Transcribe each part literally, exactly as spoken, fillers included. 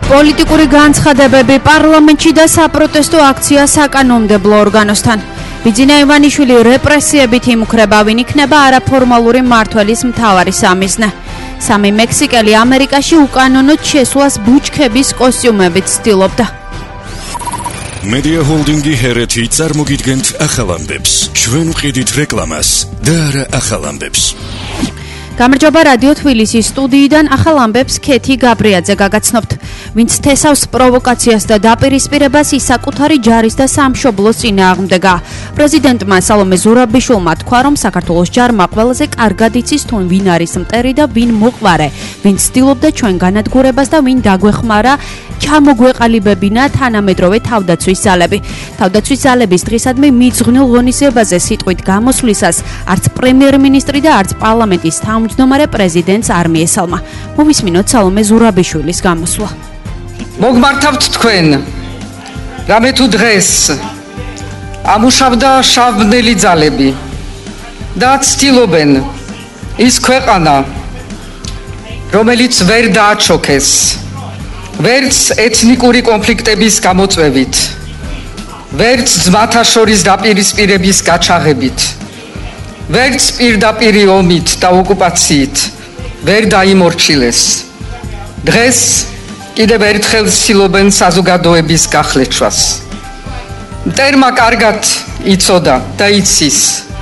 პოლიტიკური განცხადებები პარლამენტში და საპროტესტო აქცია საკანონმდებლო ორგანოსთან. ბიძინა ივანიშვილი რეპრესიებით იმუქრება, ვინ იქნება არაფორმალური მმართველის მთავარი სამიზნე. სამი მექსიკელი ამერიკაში უკანონოდ შესვლას ბუჩქების კოსტიუმებით ცდილობდა. Media Holdingi ჰერეთი წარმოგიდგენთ ახალ ამბებს. ჩვენ ვყიდით რეკლამას და არა ახალ ამბებს. გამარჯობა რადიო თბილისის სტუდიიდან ახალ ამბებს ქეთი გაბრიაძე გაგაცნობთ. ვინც თესავს პროვოკაციას და დაპირისპირებას ის საკუთარი ჯარის და სამშობლოს წინააღმდეგა. პრეზიდენტმა სალომე ზურაბიშვილმა თქვა, რომ საქართველოს ჯარმა ყველაზე კარგად იცის თუ ვინ არის მტერი და ვინ მოყვარე, ვინ ცდილობდა ჩვენ განადგურებას და ვინ დაგვეხმარა ჩამოგვეყალიბებინა თანამედროვე თავდაცვის ძალები. თავდაცვის ძალების დღისადმი მიძღვნილ ღონისძიებაზე სიტყვით გამოსვლისას არც პრემიერ-მინისტრი და არც პარლამენტის თავმჯდომარე პრეზიდენტს არ მიესალმა. მოვისმინოთ სალომე ზურაბიშვილის გამოსვლა. მოგმართავთ თქვენ, რამე თუ დღეს ამუშავდა შავბნელი ძალები და ცდილობენ ის ქვეყანა, რომელიც ვერ დააჩოქეს, ვერც ეთნიკური კონფლიქტების გამოწვევით, ვერც ძმათა შორის დაპირისპირების გაჩაღებით, ვერც პირდაპირი ომით და ოკუპაციით ვერ დაიმორჩილეს. დღეს კიდევ ერთხელ ცდილობენ საზოგადოების გახლეჩვას. მტერმა კარგად იცოდა და იცის,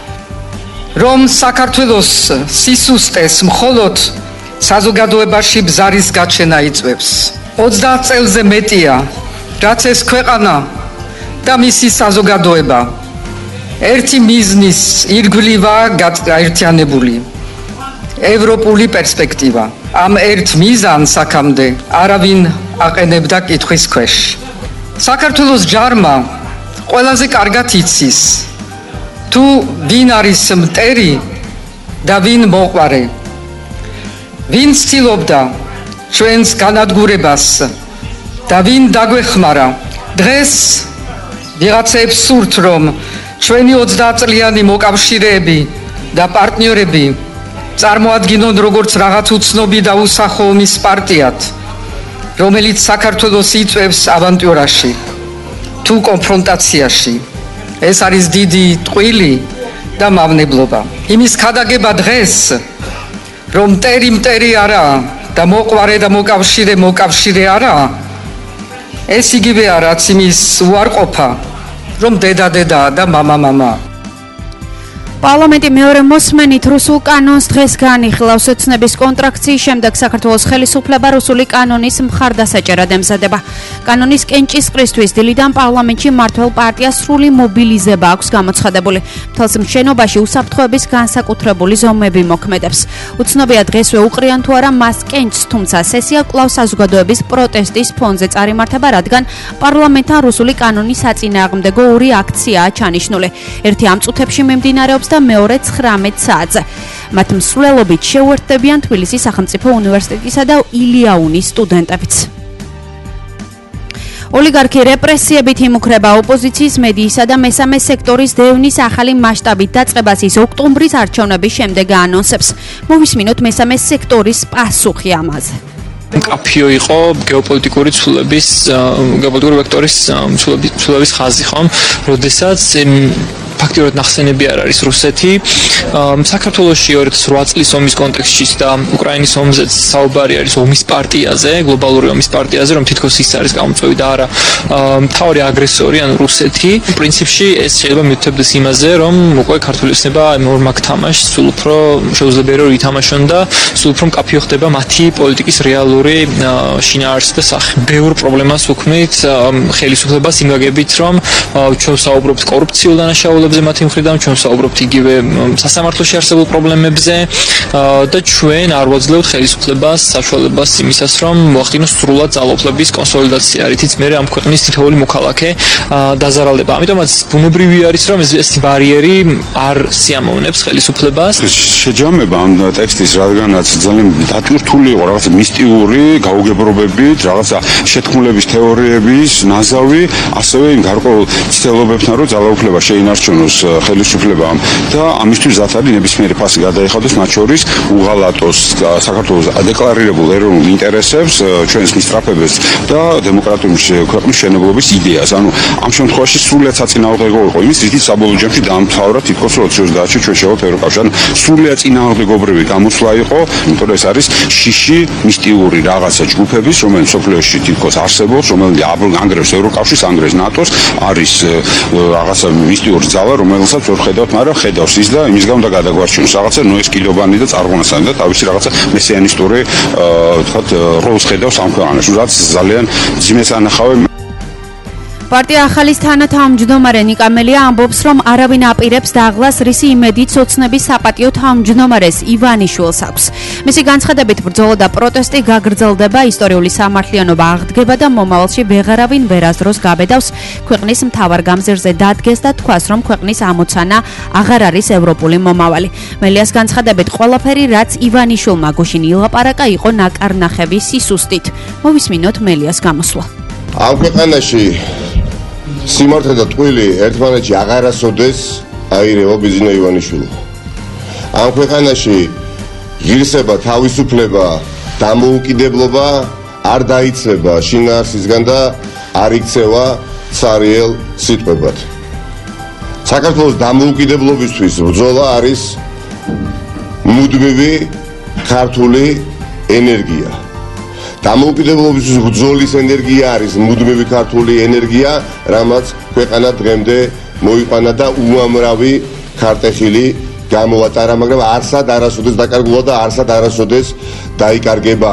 რომ საქართველოს სისუსტეს მხოლოდ საზოგადოებაში ბზარის გაჩენა იწვევს. ოცდაათ წელზე მეტია, რაც ეს ქვეყანა და მისი საზოგადოება ერთი მიზნის ირგვლივაა გაერთიანებული. ევროპული პერსპექტივა. ამ ერთ მიზანს აქამდე არავინ აყენებდა კითხვის ქვეშ. საქართველოს ჯარმა ყველაზე კარგად იცის, თუ ვინ არის მტერი და ვინ მოყვარე. ვინ ცდილობდა ჩვენს განადგურებას და ვინ დაგვეხმარა. დღეს ვიღაცებს სურთ, რომ ჩვენი ოცდაათწლიანი მოკავშირეები და პარტნიორები წარმოადგინონ როგორც რაღაც უცნობი და უსახო ომის პარტიად, რომელიც საქართველოს იწვევს ავანტიურაში თუ კონფრონტაციაში. ეს არის დიდი ტყვილი და მავნებლობა. იმის ქადაგება დღეს, რომ მტერი მტერი არაა და მოყვარე და მოკავშირე მოკავშირე არაა, ეს იგივეა, რაც იმის უარყოფა, რომ დედა დედა და მამა მამა. პარლამენტი მეორე მოსმენით რუსულ კანონს დღეს განიხილავს. ოცნების კონტრაქციის შემდეგ საქართველოს ხელისუფლება რუსული კანონის მხარდასაჭერად ემზადება. კანონის კენჭისყრისთვის დილიდან პარლამენტში მმართველ პარტიას სრული მობილიზება აქვს გამოცხადებული. მთელს მშენობაში უსაფრთხოების განსაკუთრებული ზომები მოქმედებს. უცნობია დღესვე უყრიან თუ არა მას კენჭს, თუმცა სესია კვლავ საზოგადოების პროტესტის ფონზე წარიმართება, რადგან პარლამენტთან რუსული კანონის საწინააღმდეგო ორი აქციაა ჩანიშნული. ერთი ამ წუთებში მიმდინარეობს და მეორე ცხრამეტ საათზე. მათ მსვლელობით შეუერთდებიან თბილისის სახელმწიფო უნივერსიტეტისა და ილიაუნის სტუდენტებიც. ოლიგარქი რეპრესიებით იმუქრება, ოპოზიციის მედიისა და მესამე სექტორის დევნის ახალი მასშტაბით დაწყებას ის ოქტომბრის არჩევნების შემდეგ აანონსებს. მოვისმინოთ მესამე სექტორის პასუხი ამაზე. კაფიო იყო გეოპოლიტიკური ცვლილების, გეოპოლიტიკური ვექტორის ცვლილების ხაზი, ხომ? როდესაც ფაქტიურად ნახსენები არ არის რუსეთი. საქართველოში ორი ათას ოთხ წლის ომის კონტექსტშიც და უკრაინის ომზეც საუბარი არის ომის პარტიაზე, გლობალური ომის პარტიაზე, რომ თითქოს ის არის გამოწვევი და არა მთავარი აგრესორი, ანუ რუსეთი. პრინციპში ეს შეიძლება მიუთითებდეს იმაზე, რომ უკვე ქართული ოცნება ორ თამაშს სულ უფრო შეუძლებელია რომ ითამაშონ და სულ უფრო მკაფიო ხდება მათი პოლიტიკის რეალური შინაარსი და სახე. ბევრ პრობლემას უქმნით ხელისუფლებას იმ გაგებით, რომ ჩვენ საუბრობთ კორუფციულ დანაშაულებებზე მათი მხრიდან, ჩვენ საუბრობთ იგივე სასამართლოში არსებულ პრობლემებზე და ჩვენ არ ვაძლევთ ხელისუფლებას საშუალებას იმისას, რომ მოახდინოს სრულად ძალაუფლების კონსოლიდაცია, რითიც მე ამ ქვეყნის თითოეული მოქალაქე დაზარალდება. ამიტომაც ბუნებრივი არის, რომ ეს ბარიერი არ სიამოვნებს ხელისუფლებას. შეჯამება ამ ტექსტის, რადგანაც ძალიან დატვირთული იყო რაღაცა მისტიური გაუგებრობებით, რაღაცა შეთქმულების თეორიების ნაზავი, ასევე იმ გარკვეულ ცდილობებთან, რომ ძალაუფლება შეინარჩუნოს გააგზავნოს ხელისუფლებამ და ამისთვის ზათ არის ნებისმიერი ფასი გადაიხადოს, მათ შორის უღალატოს საქართველოს დეკლარირებულ ეროვნულ ინტერესებს, ჩვენს მისწრაფებებს და დემოკრატიული ქვეყნის მშენებლობის იდეას. ანუ ამ შემთხვევაში სრულიად საწინააღმდეგო იყო იმის, რითიც საბოლოო ჯამში დაამთავრა თითქოს როციოს დაცი ჩვენ შევავთ ევროკავშირში. ანუ სრულიად წინააღმდეგობრივი გამოსვლა იყო, იმიტომ რომ ეს არის შიში მისტიური რაღაცა ჯგუფების, რომელიც სოფლიოში თითქოს არსებობს, რომელიც ანგრევს ევროკავშირს, ანგრევს ნატოს, არის რაღაცა მისტიური ძალა, რომელსაც ვერ ხედავთ, მაგრამ ხედავს ის და იმის გამო და გადაგვარჩენს რაღაცა ნოესკილობანი და წარღუნასანი და თავისი რაღაცა მესიანისტური თქვათ როლს ხედავს ამ ქვეყანაში, რაც ძალიან ძიმეს ანახავენ. პარტია ახალის თანათავმჯდომარე ნიკამელია ამბობს, რომ არავინ აპირებს დაღლას რისი იმედით ოცნების საპატიო თავმჯდომარეს ივანიშვილს აქვს. მისი განცხადებით ბრძოლა და პროტესტი გაგრძელდება, ისტორიული სამართლიანობა აღდგება და მომავალში ვეღარავინ ვერასდროს გაბედავს ქვეყნის მთავარ გამზირზე დადგეს და თქვას, რომ ქვეყნის ამოცანა აღარ არის ევროპული მომავალი. მელიას განცხადებით ყველაფერი, რაც ივანიშვილმა გუშინ ილაპარაკა, იყო ნაკარნახები სისუსტით. მოვისმინოთ მელიას გამოსვლა. ამ ქვეყანაში სიმართლე და ტყვილი ერთმანეთში აღარასოდეს აირევა ბიზნე ივანიშვილი. ამ ქვეყანაში ღირსება, თავისუფლება, დამოუკიდებლობა არ დაიცება შინაარსისგან და არ იქცევა ცარიელ სიტყვებად. საქართველოს დამოუკიდებლობისთვის ბრძოლა არის მუდმივი ქართული ენერგია. დამოუკიდებლობის ბრძოლის ენერგია არის მუდმივი ქართული ენერგია, რამაც ქვეყანა დღემდე მოიყვანა და უამრავი ქარტეხილი გამოატარა, მაგრამ არსად არასოდეს დაკარგულა და არსად არასოდეს დაიკარგება.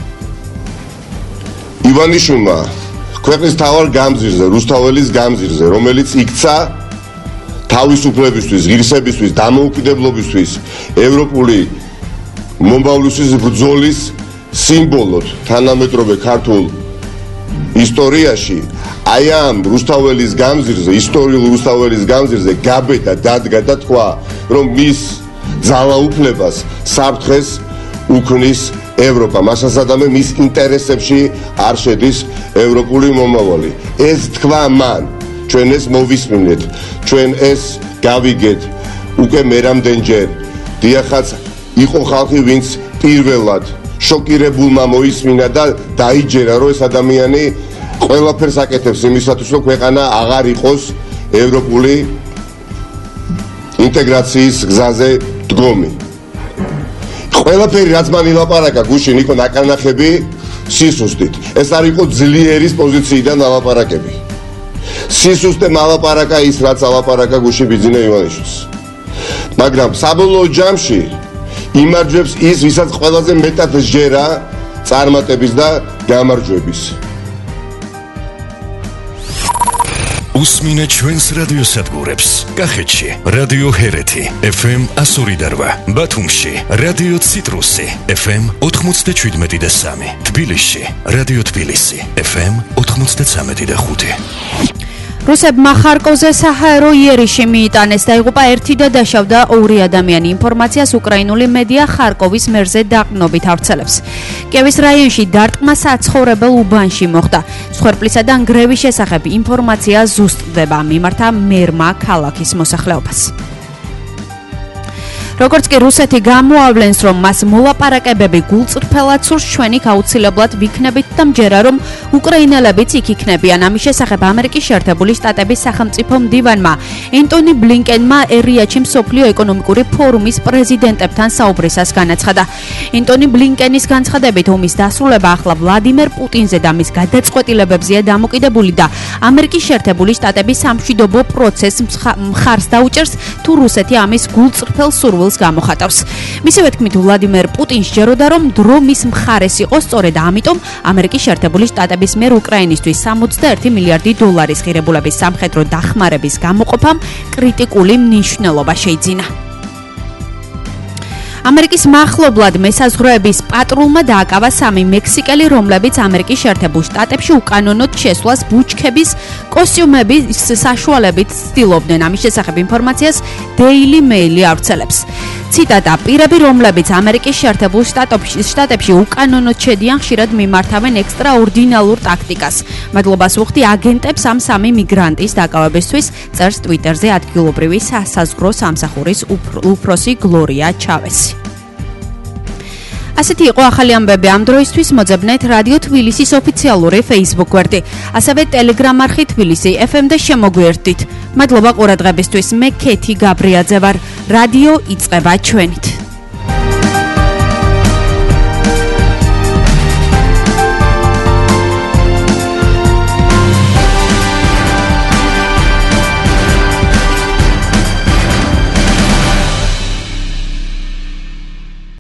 ივანიშვილმა ქვეყნის მთავარ გამზირზე, რუსთაველის გამზირზე, რომელიც იქცა თავისუფლებისთვის, ღირსებისთვის, დამოუკიდებლობისთვის, ევროპული მომავლისთვის ბრძოლის სიმბოლოდ თანამედროვე ქართულ ისტორიაში აი ამ რუსთაველის გამზირზე, ისტორიულ რუსთაველის გამზირზე გაბედა, დადგა და თქვა, რომ მის ძალაუფლებას საფრთხეს უქმნის ევროპა, მასასადამე მის ინტერესებში არ შედის ევროპული მომავალი. ეს თქვა მან, ჩვენ ეს მოვისმინეთ, ჩვენ ეს გავიგეთ უკვე მერამდენჯერ. დიახაც იყო ხალხი, ვინც პირველად შოკირებულმა მოისმინა და დაიჯერა, რომ ეს ადამიანი ყველაფერს აკეთებს იმისათვის, რომ ქვეყანა აღარ იყოს ევროპული ინტეგრაციის გზაზე დგომი. ყველაფერი, რაც მან ილაპარაკა გუშინ, იყო ნაკარნახები სისუსტით. ეს არ იყო ძლიერის პოზიციიდან ალაპარაკები. სისუსტემ ალაპარაკა ის, რაც ალაპარაკა გუშინ ბიძინა ივანიშვილს. მაგრამ საბოლოო ჯამში იმარჯვებს ის, ვისაც ყველაზე მეტად სჯერა წარმატების და გამარჯვების. უსმინე ჩვენს რადიოსადგურებს. კახეთში რადიო ჰერეთი ეფ ემ εκατო ორი და რვა, ბათუმში რადიო ციტრუსი ეფ ემ ოთხმოცდაშვიდმეტი და სამი, თბილისში რადიო თბილისი ეფ ემ ოთხმოცდაცამეტი და ხუთი. რუსებმა ხარკოვზე საჰაერო იერიში მიიტანეს და იღუპა ერთი და დაშავდა ორი ადამიანი. ინფორმაციას უკრაინული მედია ხარკოვის მერზე დაყრდნობით ავრცელებს. კიევის რაიონში დარტყმა საცხოვრებელ უბანში მოხდა. მსხვერპლისა და ნგრევის შესახებ ინფორმაცია ზუსტდება, მიმართა მერმა ქალაქის მოსახლეობას. როგორც კი რუსეთი გამოავლენს, რომ მას მოლაპარაკებები გულწრფელად სურს, ჩვენი აუცილებლად ვიქნებით და მჯერა, რომ უკრაინელებიც იქ იქნებიან. ამის შესახებ ამერიკის შეერთებული შტატების სახელმწიფო მდივანმა ენტონი ბლინკენმა ერიაჩი მსოფლიო ეკონომიკური ფორუმის პრეზიდენტებთან საუბრისას განაცხადა. ენტონი ბლინკენის განცხადებით, ომის დასრულება ახლა ვლადიმერ პუტინზე და მის გადაწყვეტილებებზეა დამოკიდებული და ამერიკის შეერთებული შტატების სამშვიდობო პროცესს მხარს დაუჭერს, თუ რუსეთი ამის გულწრფელ სურვილს გამოხატავს. მისივე თქმით, ვლადიმერ პუტინს სჯეროდა, რომ დრო მის მხარეს იყო, სწორედ ამიტომ ამერიკის შეერთებული შტატების მიერ უკრაინისთვის სამოცდაერთი მილიარდი დოლარის ღირებულების სამხედრო დახმარების გამოყოფამ კრიტიკული მნიშვნელობა შეიძინა. ამერიკის მახლობლად მესაზღვრეების პატრულმა დააკავა სამი მექსიკელი, რომლებიც ამერიკის შეერთებულ შტატებში უკანონოდ შესვლას ბუჩქების კოსტიუმების საშუალებით ცდილობდნენ. ამის შესახებ ინფორმაციას Daily Mail ავრცელებს. ციტატა: პირები, რომლებიც ამერიკის შეერთებულ შტატებში უკანონოდ შედიან, ხშირად მიმართავენ ექსტრაორდინალურ ტაქტიკას. მადლობას ვუხდი აგენტებს ამ სამი მიგრანტის დაკავებისთვის, წერს ტვიტერზე ადგილობრივი სასაზღვრო სამსახურის უფროსი გლორია ჩავესი. ასეთი იყო ახალი ამბები ამ დროისთვის. მოძებნეთ რადიო თბილისის ოფიციალური Facebook გვერდი, ასევე Telegram არხი თბილისი ეფ ემ და შემოგვიერთდით. მადლობა ყურადღებისთვის. მე ქეთი გაბრიაძე ვარ. რადიო იწყება ჩვენით.